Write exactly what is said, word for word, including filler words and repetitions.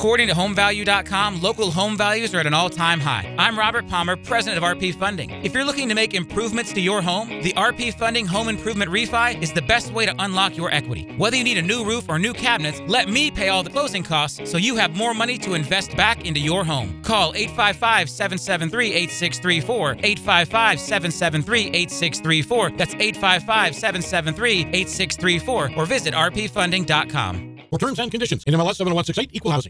According to home value dot com, local home values are at an all-time high. I'm Robert Palmer, president of R P Funding. If you're looking to make improvements to your home, the R P Funding Home Improvement Refi is the best way to unlock your equity. Whether you need a new roof or new cabinets, let me pay all the closing costs so you have more money to invest back into your home. Call eight five five, seven seven three, eight six three four, eight five five, seven seven three, eight six three four. That's eight five five, seven seven three, eight six three four, or visit R P funding dot com. For terms and conditions, N M L S seven one six eight, Equal Housing.